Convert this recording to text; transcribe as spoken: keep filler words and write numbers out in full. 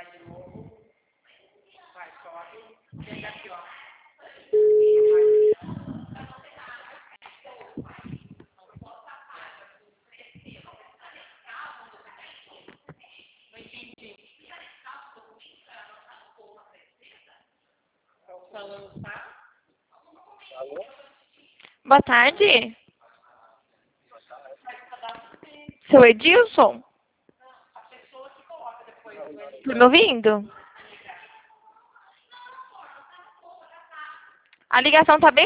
Vai de novo. Vai, sobe. Chega aqui, ó. Não entendi. É o salão, tá? Alô? Boa tarde. Seu Edilson? A pessoa que coloca depois do Tá me ouvindo? A ligação tá bem